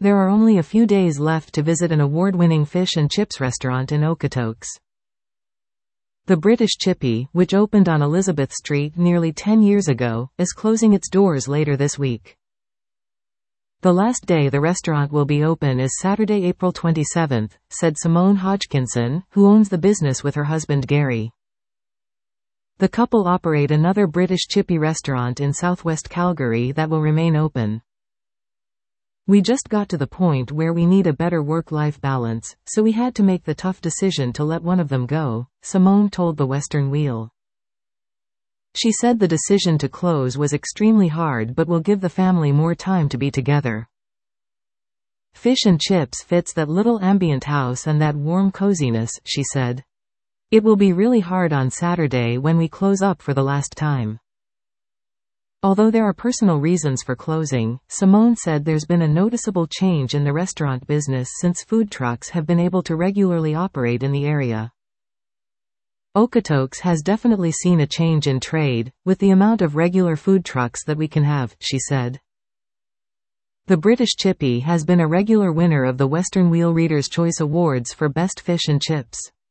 There are only a few days left to visit an award-winning fish and chips restaurant in Okotoks. The British Chippy, which opened on Elizabeth Street nearly 10 years ago, is closing its doors later this week. The last day the restaurant will be open is Saturday, April 27, said Simone Hodgkinson, who owns the business with her husband Gary. The couple operate another British Chippy restaurant in southwest Calgary that will remain open. We just got to the point where we need a better work-life balance, so we had to make the tough decision to let one of them go, Simone told the Western Wheel. She said the decision to close was extremely hard but will give the family more time to be together. Fish and chips fits that little ambient house and that warm coziness, she said. It will be really hard on Saturday when we close up for the last time. Although there are personal reasons for closing, Simone said there's been a noticeable change in the restaurant business since food trucks have been able to regularly operate in the area. Okotoks has definitely seen a change in trade, with the amount of regular food trucks that we can have, she said. The British Chippy has been a regular winner of the Western Wheel Reader's Choice Awards for Best Fish and Chips.